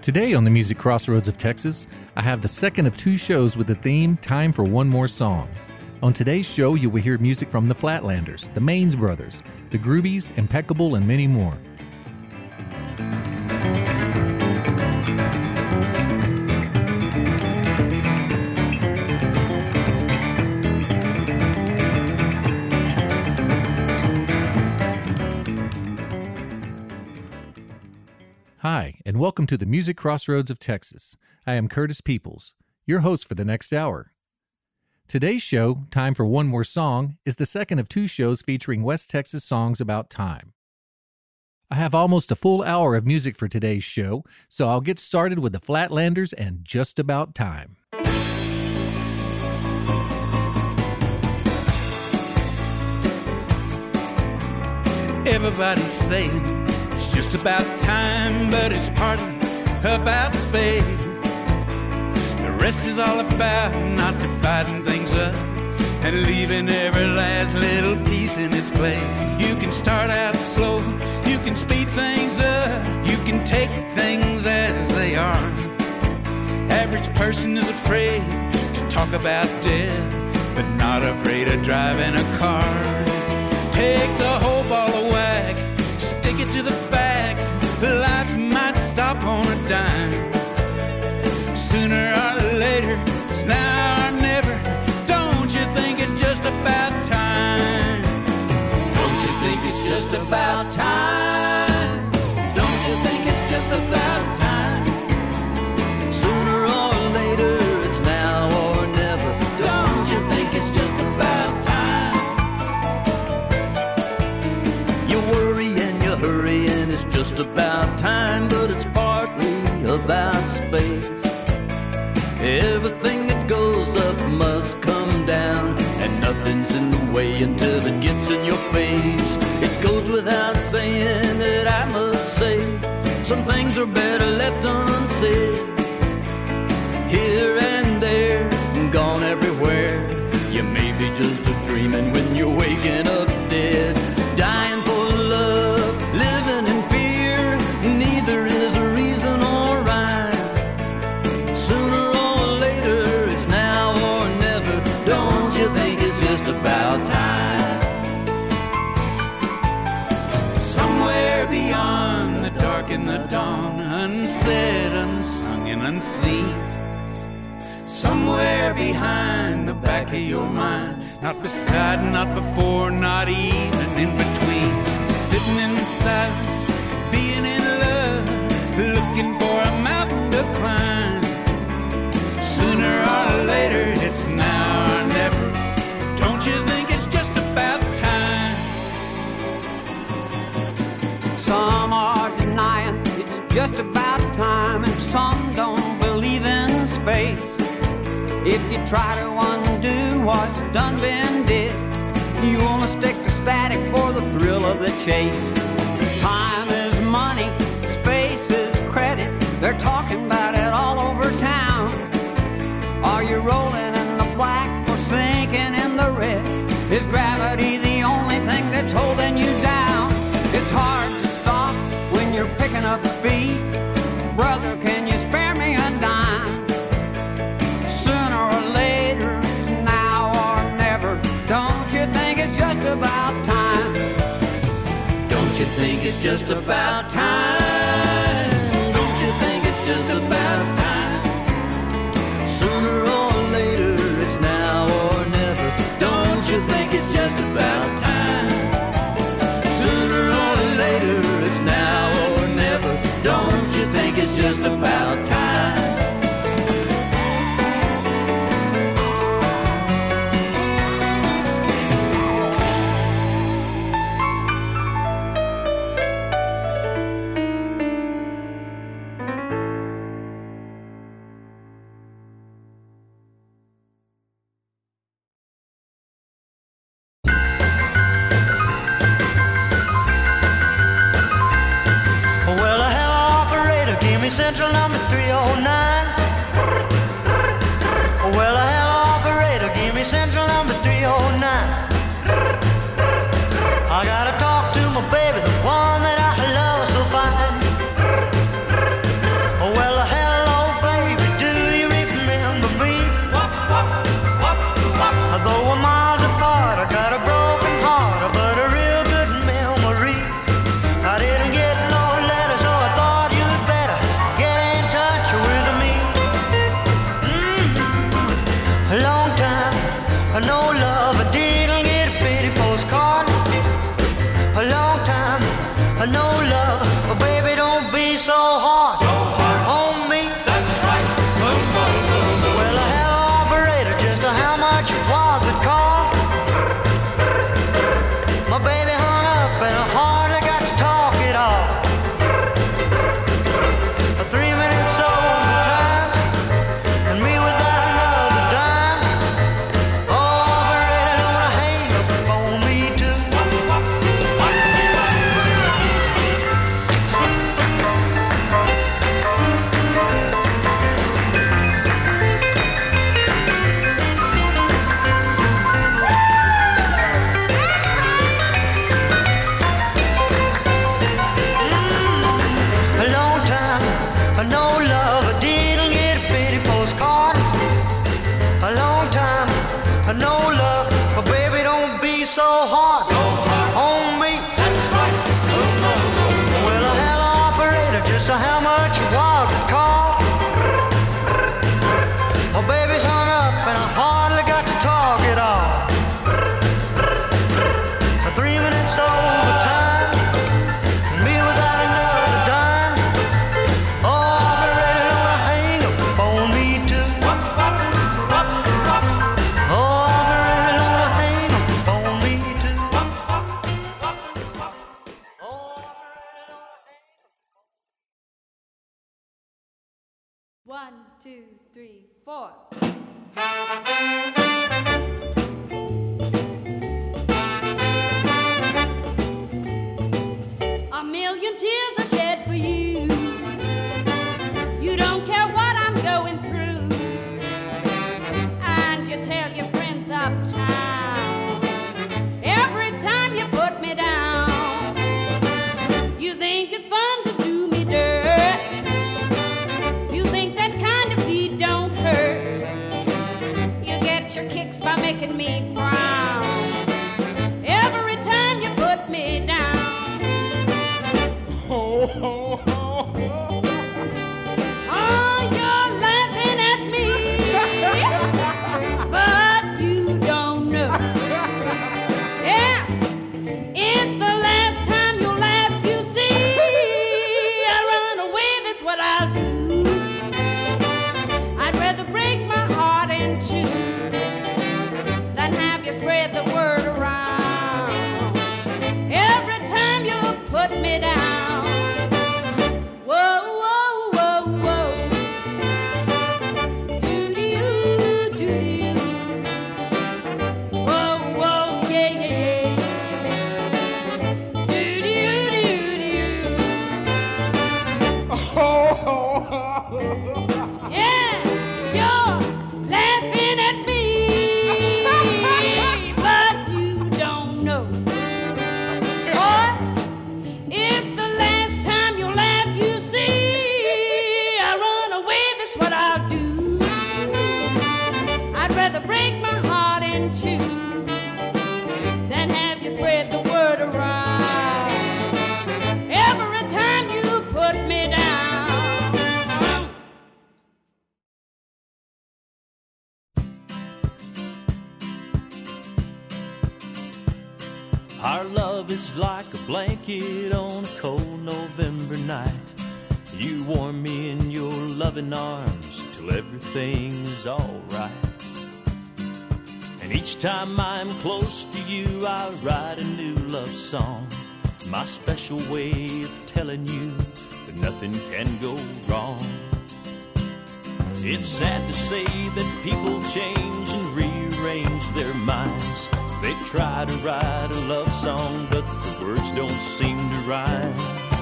Today on the Music Crossroads of Texas, I have the second of two shows with the theme Time for One More Song. On today's show, you will hear music from the Flatlanders, the Maines Brothers, the Groovies, Impeccable, and many more. Hi, and welcome to the Music Crossroads of Texas. I am Curtis Peoples, your host for the next hour. Today's show, Time for One More Song, is the second of two shows featuring West Texas songs about time. I have almost a full hour of music for today's show, so I'll get started with the Flatlanders and Just About Time. Everybody's saying it's just about time, but it's partly about space. The rest is all about not dividing things up and leaving every last little piece in its place. You can start out slow, you can speed things up, you can take things as they are. Average person is afraid to talk about death, but not afraid of driving a car. Take the whole ball of wax, stick it to the facts. Life might stop on a dime. Sooner or later, it's now or never. Don't you think it's just about time? Don't you think it's just about time? Don't you think it's just about time? Sooner or later, it's now or never. Don't you think it's just about time? You worry and you hurry and it's just about time, but it's partly about space. Everything that goes up must come down, and nothing's in the way until it gets in your face. It goes without saying that I must say some things are better left unsaid. Here and there, and gone everywhere. You may be just a dreaming when you're waking up dead. Dying for love, living in fear, neither is a reason or rhyme. Sooner or later, it's now or never. Don't you think it's just about time? Somewhere beyond the dark and the dawn, unsaid, unsung, and unseen. Somewhere behind the back of your mind, not beside, not before, not even in between. Sitting in the silence, being in love, looking for a mountain to climb. Sooner or later, it's now or never. Don't you think it's just about time? Some are denying it's just about time, and some don't believe in space. If you try to undo what's done been did, you wanna stick to static for the thrill of the chase. Time is money, space is credit. They're talking about it all over town. Are you rolling in the black or sinking in the red? Is gravity the only thing that's holding you down? It's hard to stop when you're picking up speed. Brother, can you spare me a dime? Sooner or later, now or never. Don't you think it's just about time? Don't you think it's just about time? Don't you think it's just about time? Sooner or later, it's now or never. Don't you think it's just about time? Sooner or later, it's now or never. Don't you think it's just about time? Central number 309. Well, hello, operator, give me central number 309. I gotta talk to my baby, the one that I love so fine. Well, 2, 3, 4. A million tears I shed for you. You don't care what I'm going through, and you tell your friends uptown every time you put me down. You think it's fun to do me dirt. You think that kind of deed don't hurt. You get your kicks by making me frown every time you put me down. Ho, ho, ho, ho. Oh, you're laughing at me, but you don't know. Yeah, it's the last time you'll laugh, you see. I run away, that's what I'll do. I'd rather break my heart in two than have you spread the word around every time you put me down. Whoa, whoa, whoa, whoa. Do-do-you, do-do-you. Whoa, whoa, yeah, yeah, yeah. Do-do-you, do-do-you. Yeah, you're laughing at me, but you don't know. Boy, it's the last time you'll laugh, you see. I run away, that's what I'll do. I'd rather break my heart in two than have you spread the word around every time you put me down. Our love is like a blanket on a cold November night. You warm me in your loving arms till everything is alright. And each time I'm close to you, I write a new love song, my special way of telling you that nothing can go wrong. It's sad to say that people change and rearrange their minds. They try to write a love song, but the words don't seem to rhyme.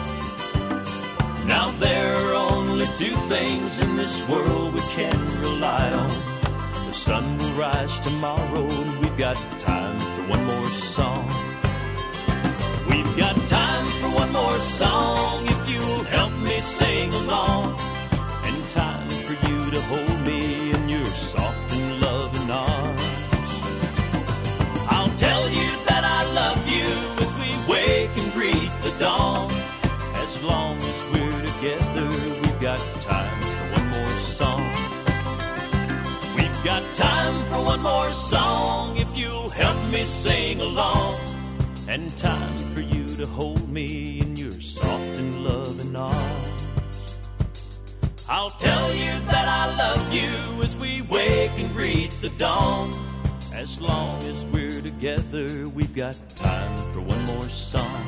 Now there are only two things in this world we can rely on. The sun will rise tomorrow, and we've got time for one more song. We've got time for one more song if you'll help me sing along, and time for you to hold me in your soft and loving arms. I'll tell you that I love you as we wake and greet the dawn. As long as we're together, we've got time for one more song. We've got time for one more song if you'll help me sing along, and time for you to hold me in your soft and loving arms. I'll tell you that I love you as we wake and greet the dawn. As long as we're together, we've got time for one more song.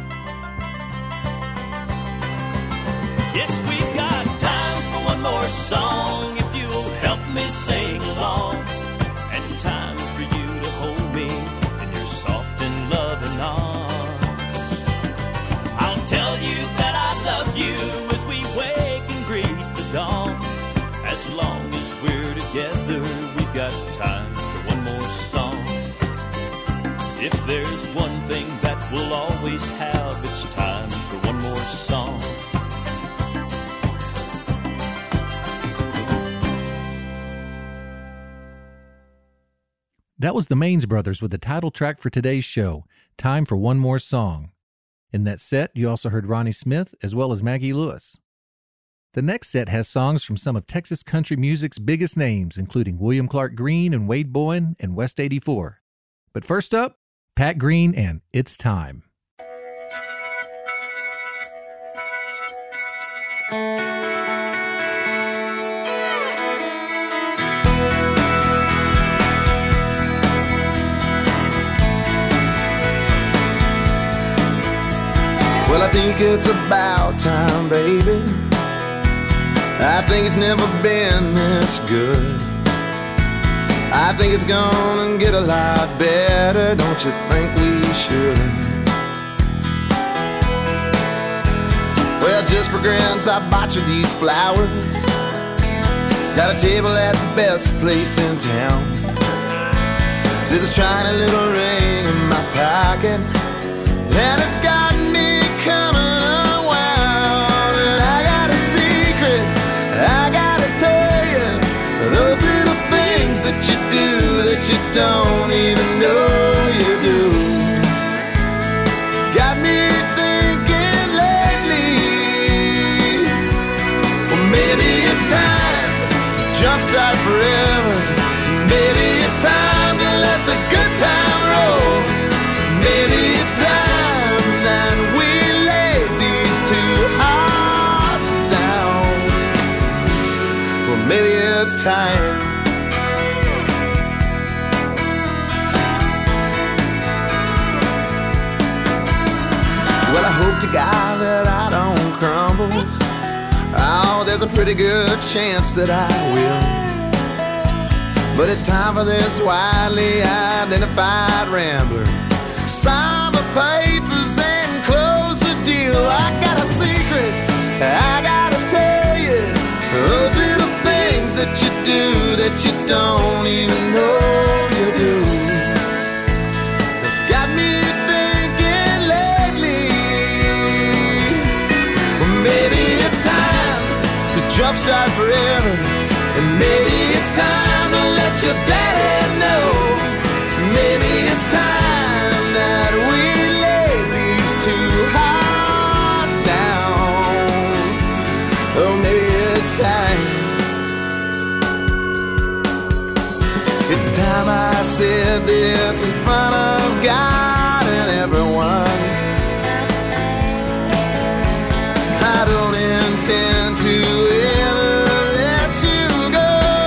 Yes, we've got time for one more song if you'll help me sing along, and time for you to hold me in your soft and loving arms. I'll tell you that I love you as we wake and greet the dawn. As long as we're together, we've got time for one more song. If there's one thing that we'll always have, it's time for one more song. That was the Maines Brothers with the title track for today's show, Time for One More Song. In that set, you also heard Ronnie Smith as well as Maggie Lewis. The next set has songs from some of Texas country music's biggest names, including William Clark Green and Wade Bowen and West 84. But first up, Pat Green and It's Time. Well, I think it's about time, baby. I think it's never been this good. I think it's gonna get a lot better. Don't you think we should? Well, just for grants, I bought you these flowers. Got a table at the best place in town. There's a shiny little ring in my pocket, and it's got me coming around. And I got a secret I gotta tell you, those little things that you do that you don't even know you do, got me thinking lately. Well, maybe it's time to jumpstart forever. Maybe it's time to let the good time roll. Maybe it's time that we lay these two hearts down. Well, maybe it's time. Well, I hope to God that I don't crumble. Oh, there's a pretty good chance that I will. But it's time for this widely identified rambler. Sign the papers and close the deal. I got a secret I gotta tell you, those little things that you do that you don't even know you do, have got me thinking lately. Well, maybe it's time to jumpstart forever. And maybe it's time to let your daddy know. Maybe it's time that we lay these two hearts down. Oh, maybe it's time. It's time I said this in front of God and everyone. I don't intend to ever let you go.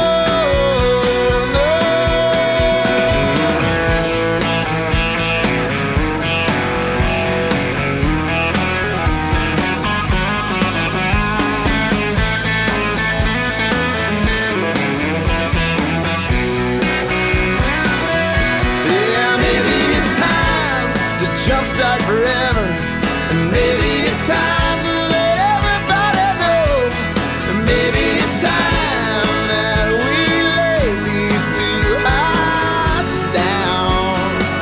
Jumpstart forever, and maybe it's time to let everybody know. And maybe it's time that we lay these two hearts down.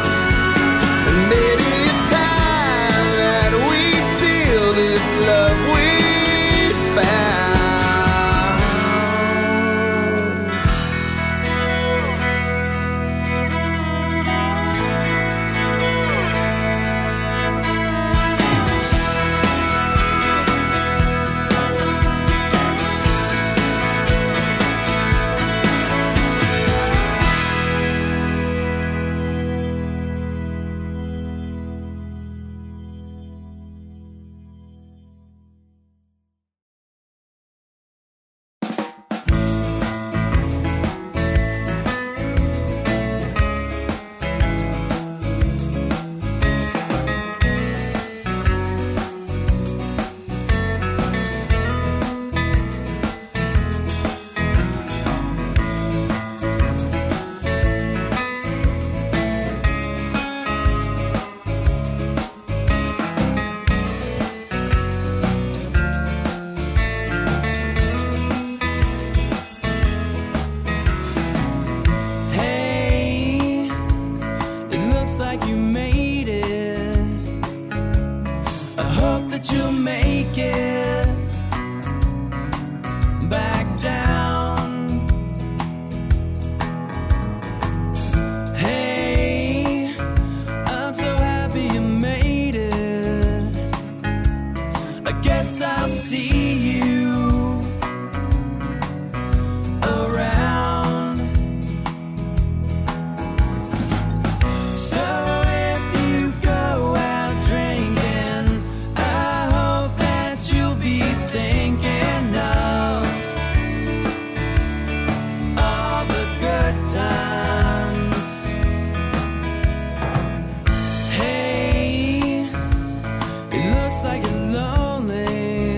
And maybe it's time that we seal this love we found. like you're lonely.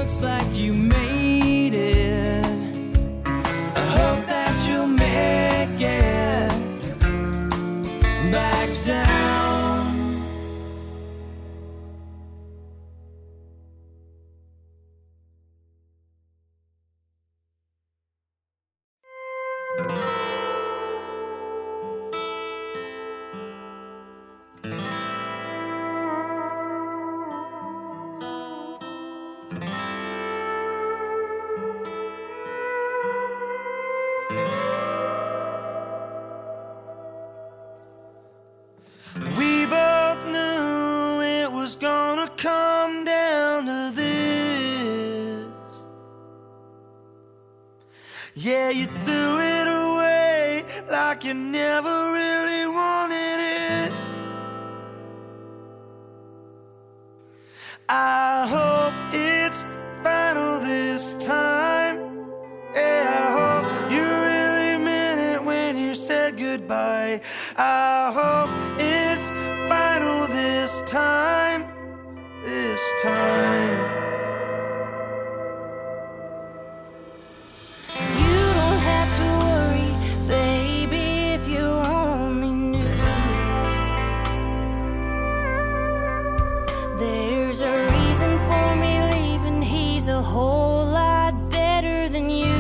looks like you made it. I hope that you'll make it back down. We both knew it was gonna come down to this. Yeah, you threw it away like you never really wanted it. I hope it's final this time. Yeah, I hope you really meant it when you said goodbye. I hope it's final this time. This time. You don't have to worry, baby, if you only knew. There's a reason for me leaving. He's a whole lot better than you.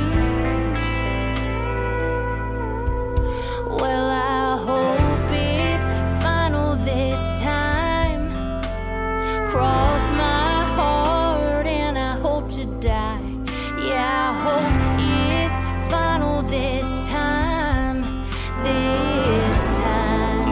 Well, I hope it's final this time. Cross my heart and I hope to die. Yeah, I hope it's final this time. This time.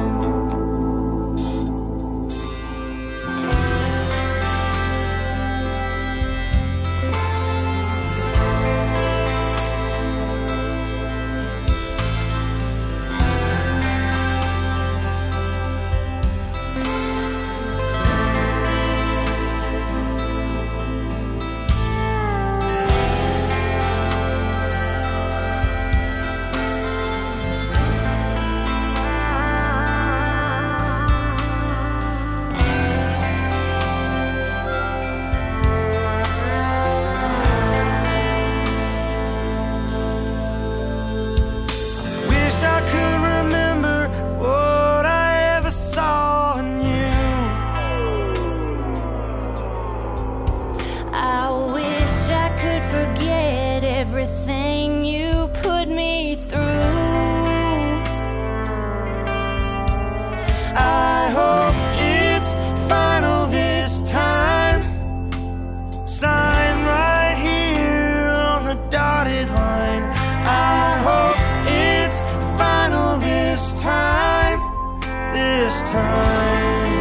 Wish I could remember what I ever saw in you. I wish I could forget everything you put me through. I hope it's final this time. Sign right here on the dotted line. I hope it's final this time. This time.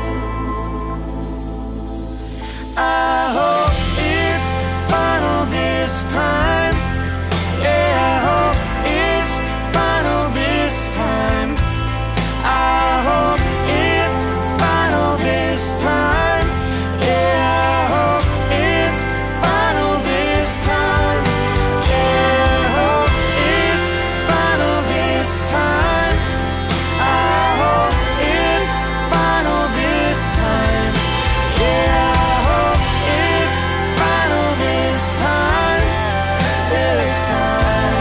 I hope it's final this time. Yeah, I hope it's final this time. I hope it's final this time. Yeah, I hope it's final this time. Yeah, I hope it's final this time. I hope it's final this time. Yeah, I hope it's final this time. This time.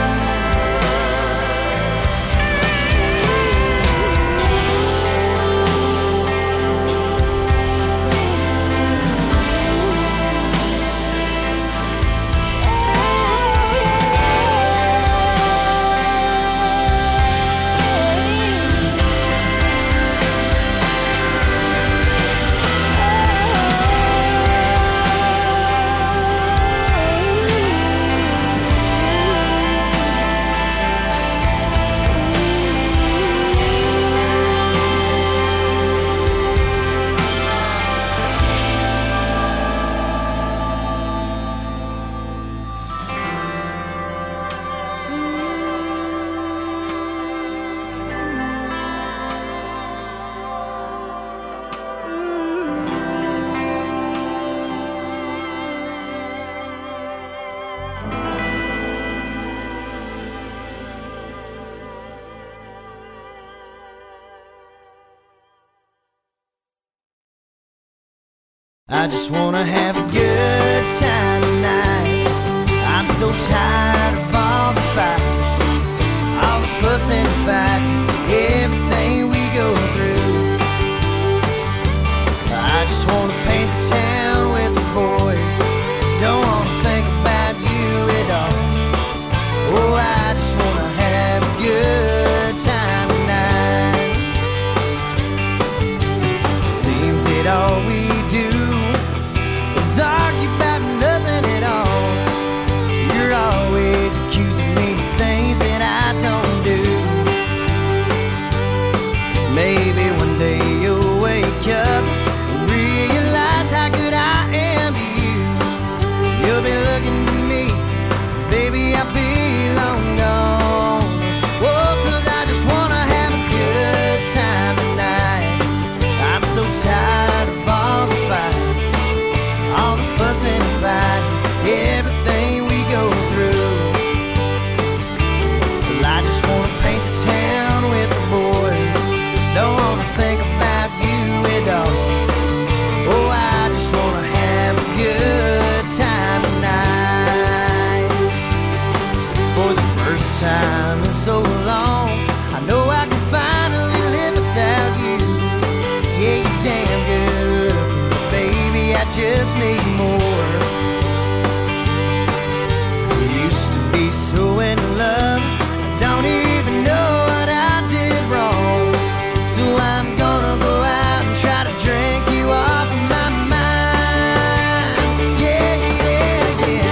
I just wanna have a good time. I'll be long gone. Oh, 'cause I just wanna have a good time tonight. I'm so tired of all the fights, all the fussing and fighting, everything we go through. Well, I just wanna paint the town with the boys, don't wanna think about you at all. Oh, I just wanna have a good time tonight. For the first time in so long, I know I can finally live without you. Yeah, you're damn good looking, but baby, I just need more. We used to be so in love, I don't even know what I did wrong. So I'm gonna go out and try to drink you off of my mind. Yeah, yeah, yeah.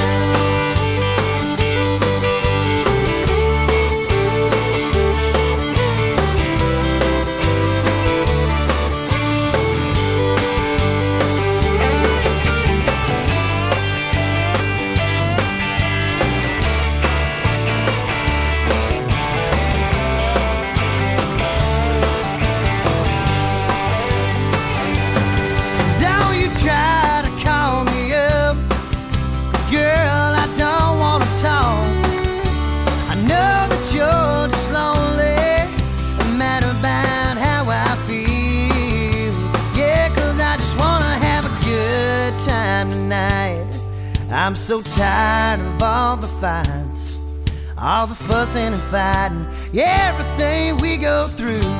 Don't you try to call me up, 'cause girl, I don't wanna talk. I know that you're just lonely, no matter about how I feel. Yeah, 'cause I just wanna have a good time tonight. I'm so tired of all the fights, all the fussing and fighting, everything we go through.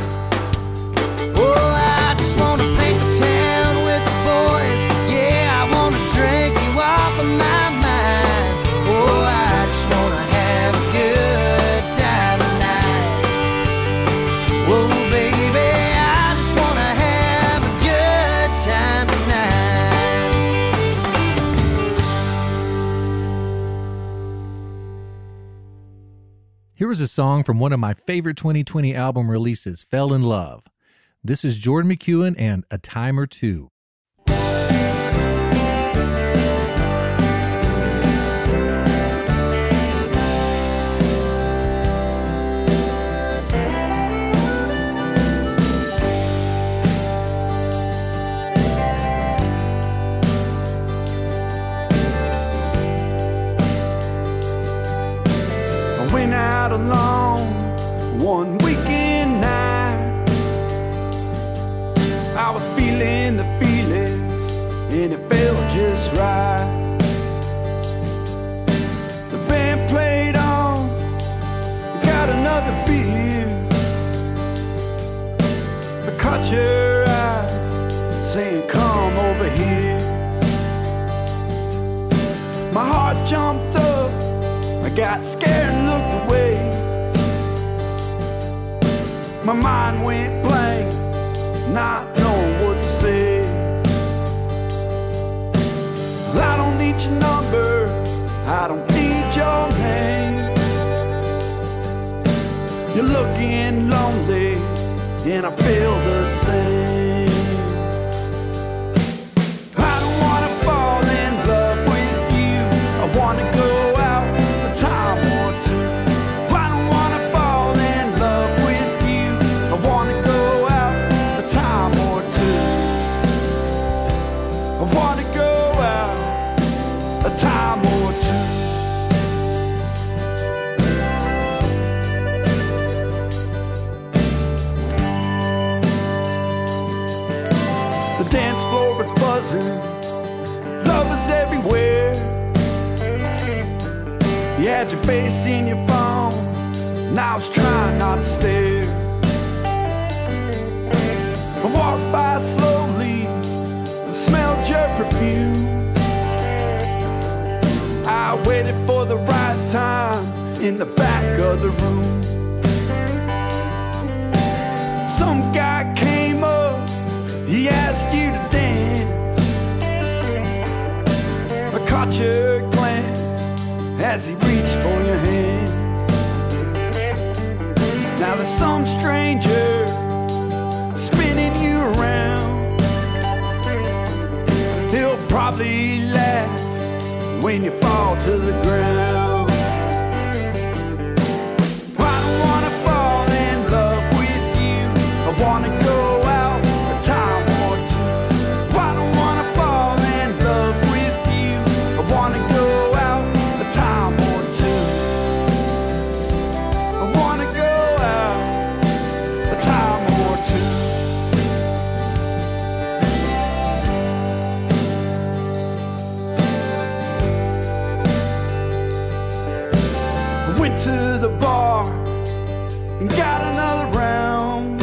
Oh, I just wanna paint the town with the boys. Yeah, I wanna drink you off of my mind. Oh, I just wanna have a good time tonight. Oh, baby, I just wanna have a good time tonight. Here is a song from one of my favorite 2020 album releases, Fell in Love. This is Jordan McEwen and A Time or Two. I went out alone one weekend night. I was feeling the feelings, and it felt just right. The band played on, got another beer. I caught your eyes saying, "Come over here." My heart jumped up, I got scared and looked away. My mind went blank, not knowing what to say. I don't need your number, I don't need your name. You're looking lonely, and I feel the same. I don't wanna fall in love with you, I wanna go out a time or two. I don't wanna fall in love with you, I wanna go out a time or two. I wanna go out a time or two. The dance floor was buzzing, love was everywhere. You had your face in your phone, and I was trying not to stare. I walked by slowly and smelled your perfume. I waited for the right time in the back of the room. Some guy came up, he asked you to dance. I caught your glance as he reached for your hand. Now there's some stranger spinning you around. He'll probably laugh when you fall to the ground. went to the bar and got another round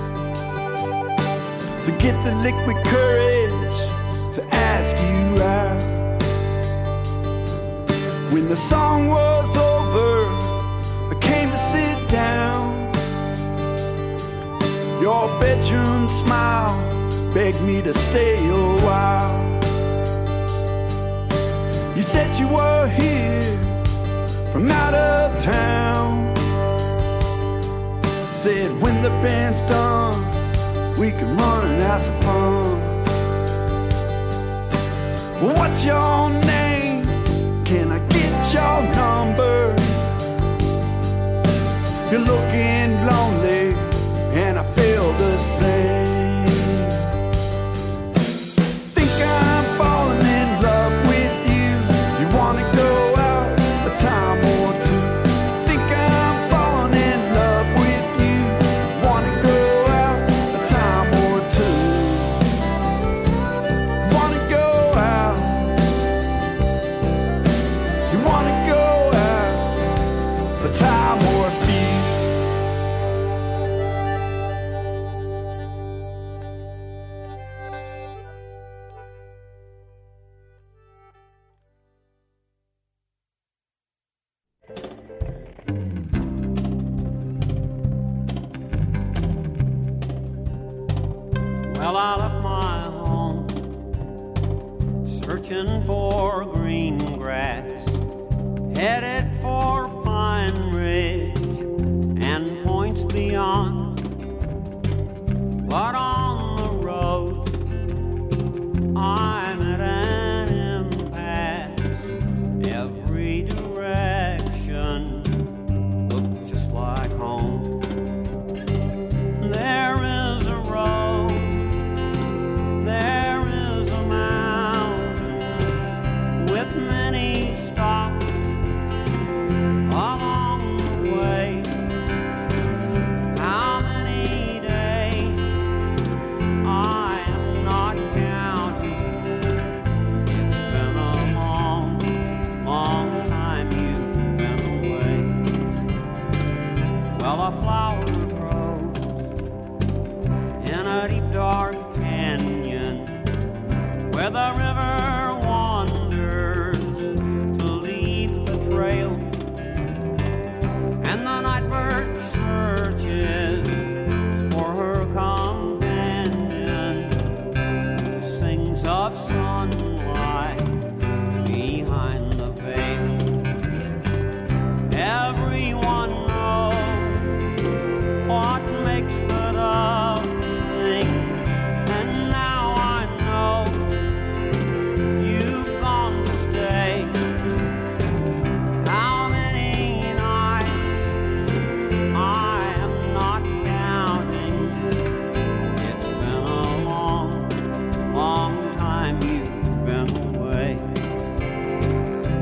to get the liquid courage to ask you out. When the song was over, I came to sit down. Your bedroom smile begged me to stay a while. You said you were here from out of town. Said when the band's done, we can run and have some fun. What's your name? Can I get your number? You're looking lonely, and I feel the same. Think I'm falling in love with you. You wanna go out a time or two? Think I'm falling in love with you. Wanna go out a time or two? Wanna go out? You wanna go out a time or a few? Well, I left my home, searching for green grass, headed for Pine Ridge and points beyond. But on the road, I'm at an impasse. Every direction looked just like home. There is a road, there is a mountain with many stops along the way. How many days I am not counting. It's been a long, long time you've been away. Well, a flower grows in a deep dark canyon where the river wanders to leave the trail, and the nightbird searches for her companion who sings of sunlight behind the veil. Everyone knows what makes the dove sing, and now I know you've gone to stay. How many nights I am not counting. It's been a long, long time you've been away.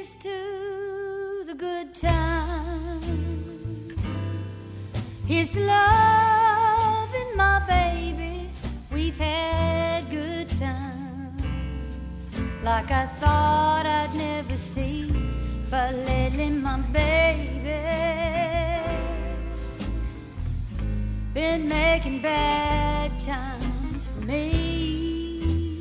Here's to the good times. Here's to loving my baby. We've had good times, like I thought I'd never see. But lately my baby been making bad times for me.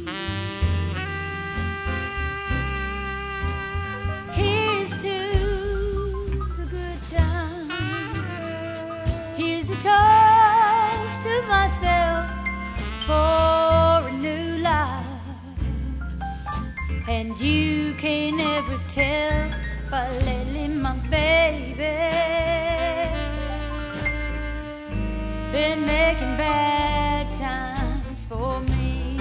Here's to the good times. Here's a toast to myself for a new life. And you can't ever tell, but lately my baby been making bad times for me.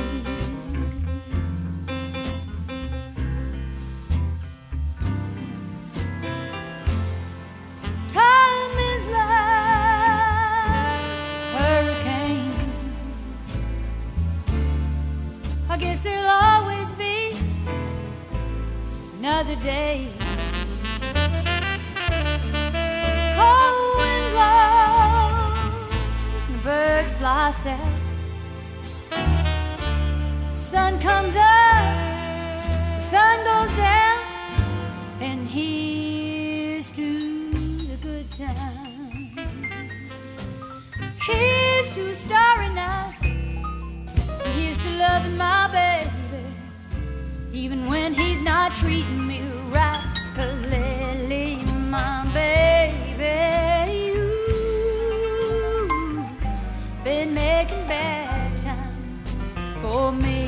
Time is like hurricane. I guess there'll always be another day. Cold wind blows and the birds fly south. Sun comes up, the sun goes down, and here's to the good times. Here's to a starry night. Here's to loving my baby, even when he's not treating me right. 'Cause lately my baby, you've been making bad times for me.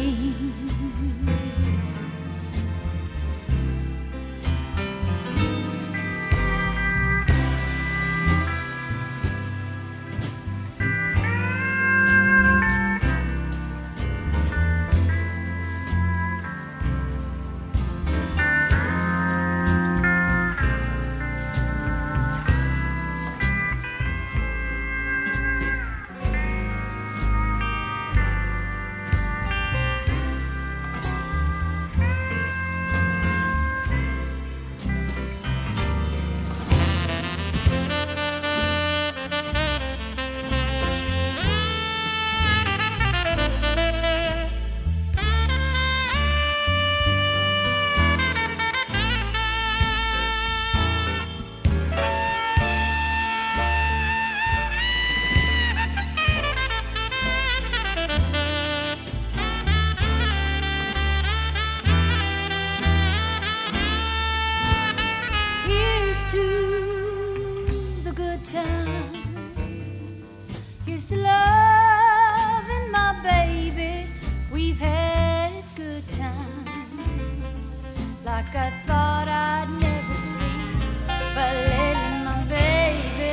Like I thought I'd never see, but lately my baby,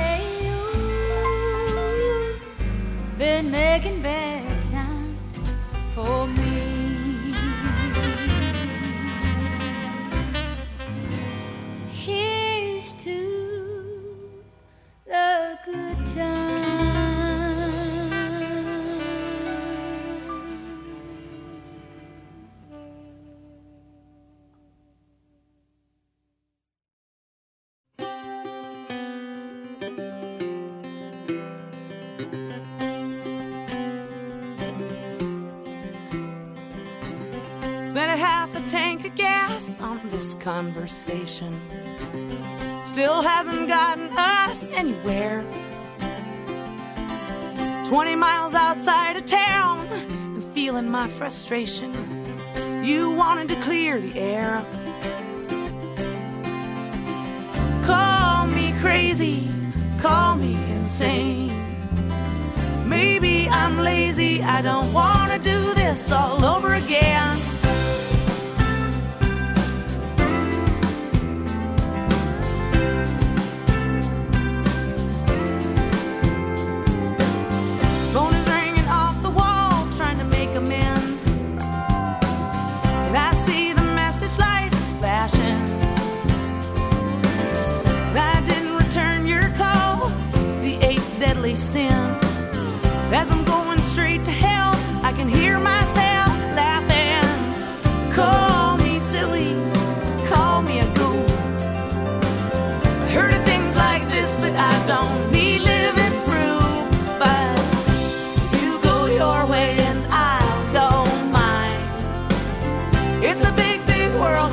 you've been making bad times for me. Here's to the good times. Spent a half a tank of gas on this conversation. Still hasn't gotten us anywhere. 20 miles outside of town and feeling my frustration. You wanted to clear the air. Call me crazy, call me insane. Maybe I'm lazy, I don't want to do this all over again. Phone is ringing off the wall, trying to make amends. And I see the message light is flashing. And I didn't return your call, the 8th deadly sin. As I'm going straight to hell, I can hear myself laughing.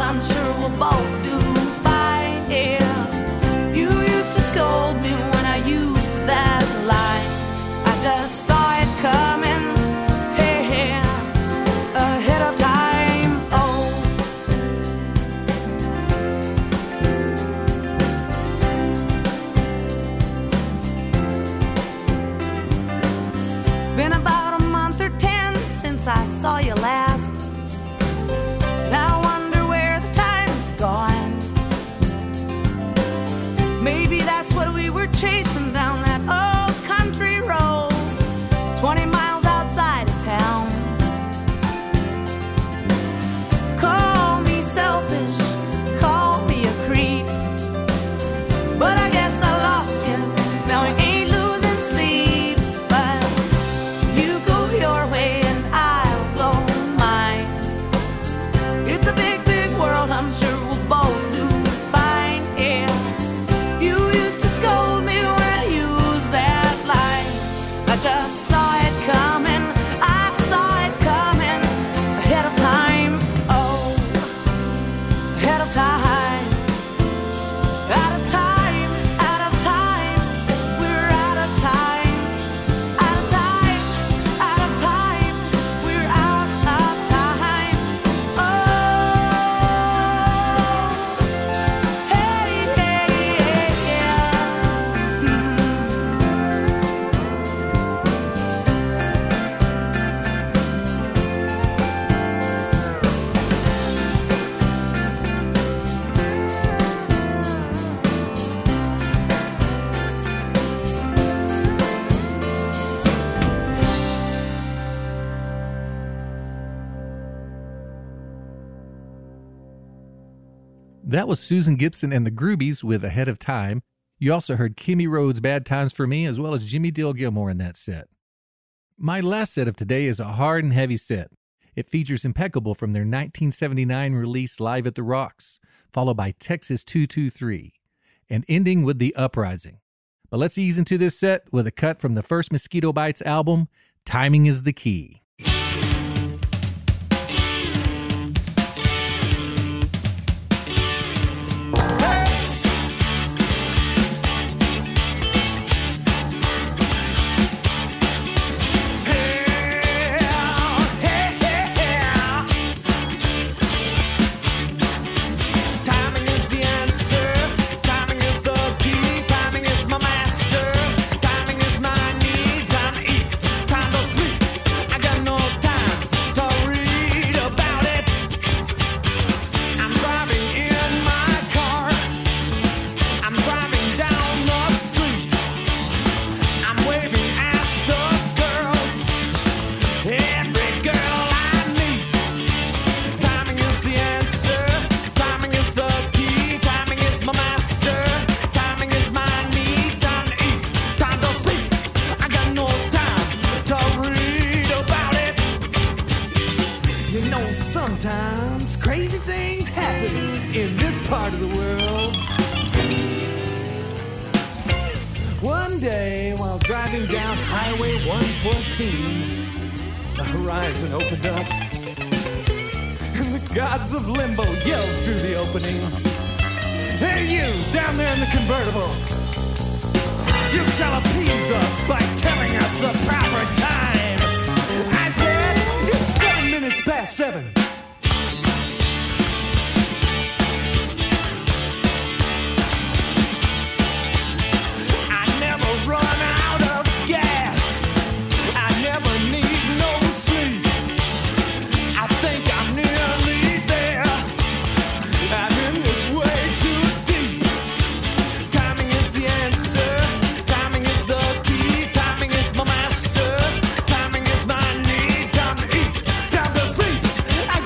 I'm sure we'll both do fine, yeah. You used to scold me when I used that line. I just saw it coming, hey, ahead of time, oh. It's been about a month or 10 since I saw you last. And I wonder where the time's gone. Maybe that's what we were chasing down that old country road, 20 miles outside of town. Call me selfish, call me a creep, but I guess I lost you. Now I ain't losing sleep. But you go your way and I'll go mine. It's a big, big world, I'm sure we'll both do fine, yeah. You used to scold me when I used that line. I just saw it coming, I saw it coming, ahead of time, oh, ahead of time. Out of time, out of time, we're out of time. Out of time, out of time, we're out of time. Oh, hey, yeah. That was Susan Gibson and the Groobies with Ahead of Time. You also heard Kimmy Rhodes' Bad Times for Me, as well as Jimmy Dale Gilmore in that set. My last set of today is a hard and heavy set. It features Impeccable from their 1979 release Live at the Rocks, followed by Texas 223, and ending with The Uprising. But let's ease into this set with a cut from the first Mosquito Bites album, Timing is the Key. Timing is the answer. Timing is the key. Timing is my master. Timing is my need. Time to eat. Time to sleep. I got no time to read about it. I'm driving in my car. I'm driving down the street. I'm waving at the girls. Every girl I meet. Timing is the answer. Timing is the key. Timing is my master. Timing is my need. Time to eat. Time to sleep. I got no time to read about it. You know, sometimes crazy things happen in this part of the world. One day, while driving down Highway 114, the horizon opened up, and the gods of limbo yelled through the opening. Hey, you, down there in the convertible, you shall appease us by telling us the proper time. I said, it's 7 minutes past 7. I never run out of gas. I never need no sleep. I think I'm nearly there. I've been this way too deep. Timing is the answer. Timing is the key. Timing is my master. Timing is my need. Time to eat. Time to sleep. I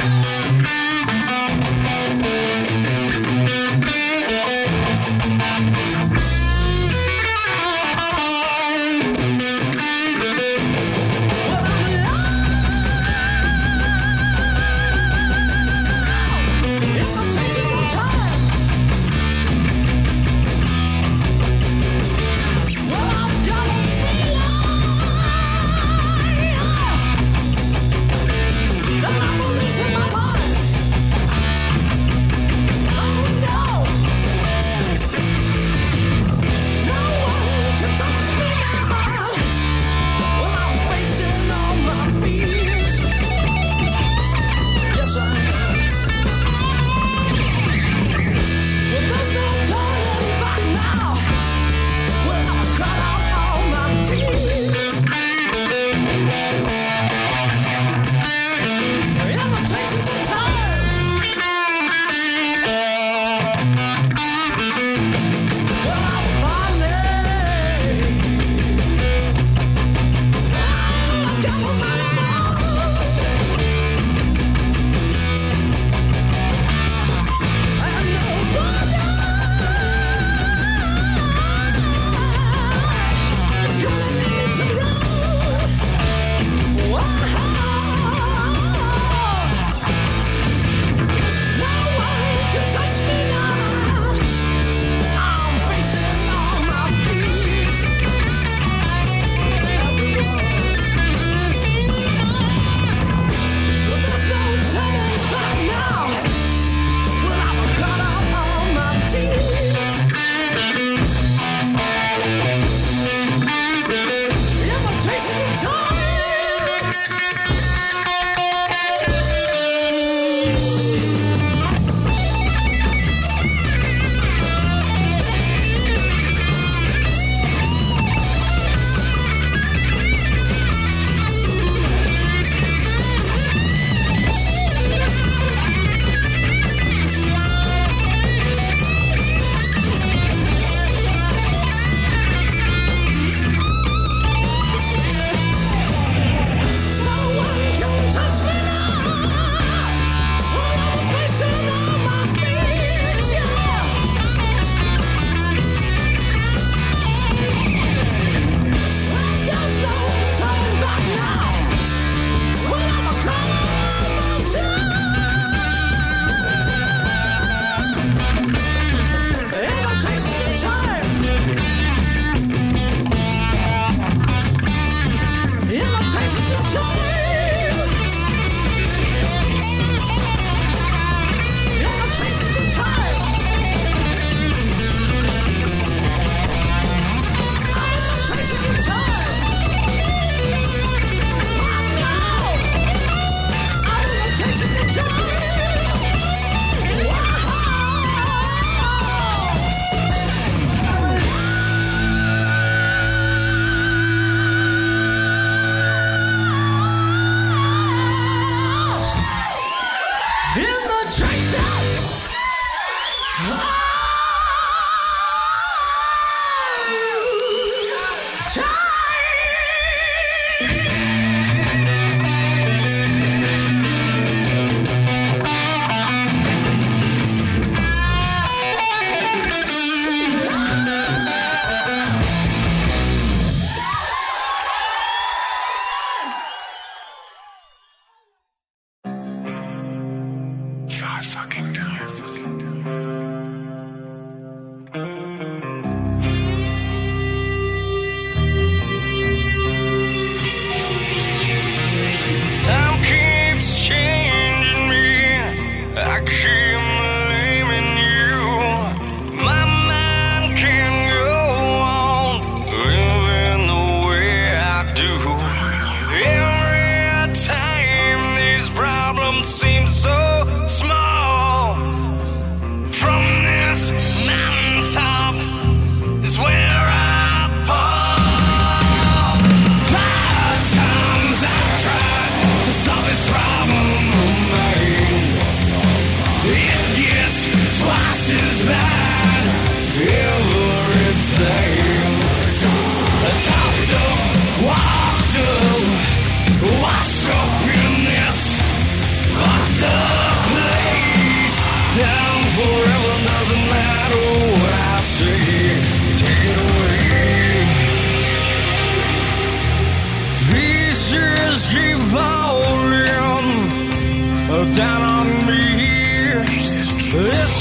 Washed up in this fucked up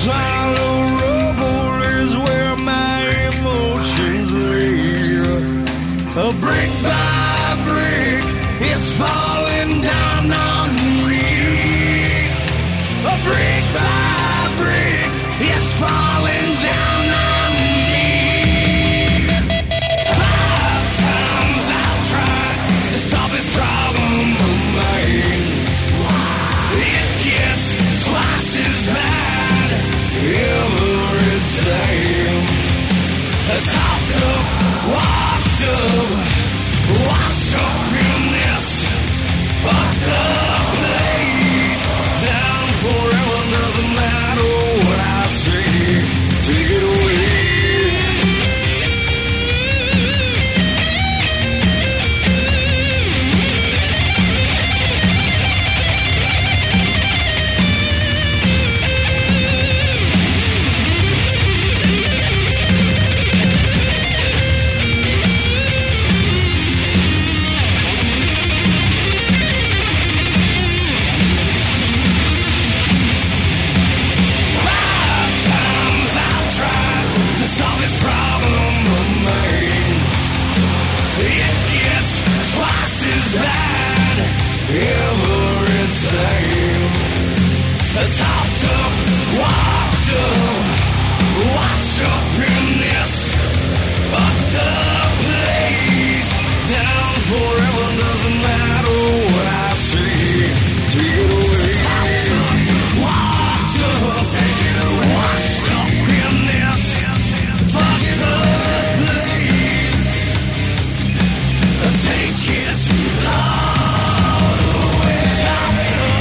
Hollow rubble is where my emotions lay. Brick by brick, it's falling down on me. Brick by brick, it's falling down on me. 5 times I've tried to solve this problem of mine. It gets twice as bad every time. Topped up, walked up, washed up in this fucked up place. Down forever, doesn't matter what I say. Take it away. Topped up, walked up, washed up in this fucked up place. Down forever, doesn't matter what I say. Take it away. Topped up, walked up, take it away. Washed up in this fucked up place. Take it all away. Topped up,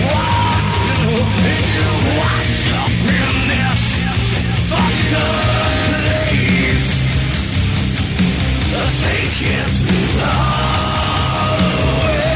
wash up in this fucked up place. Take it all away.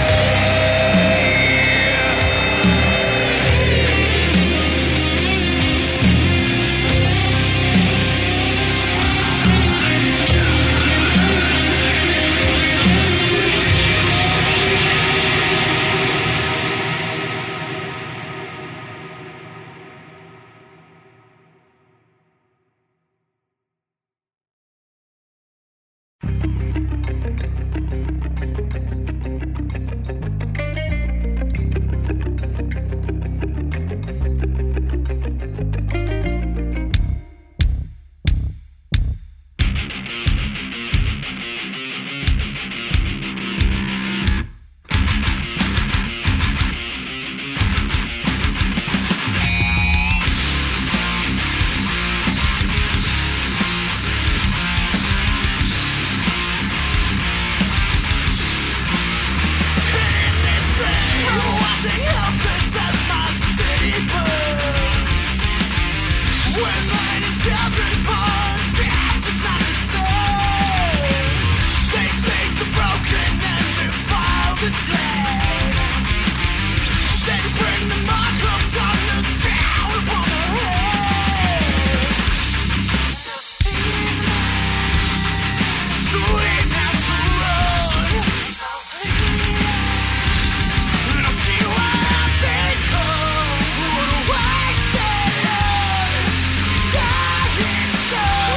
So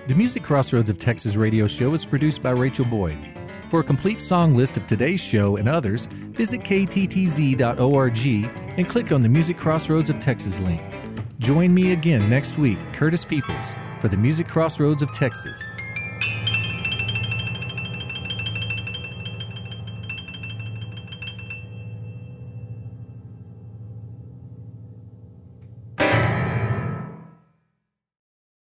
The Music Crossroads of Texas radio show is produced by Rachel Boyd. For a complete song list of today's show and others, visit kttz.org and click on the Music Crossroads of Texas link. Join me again next week, Curtis Peoples, for the Music Crossroads of Texas.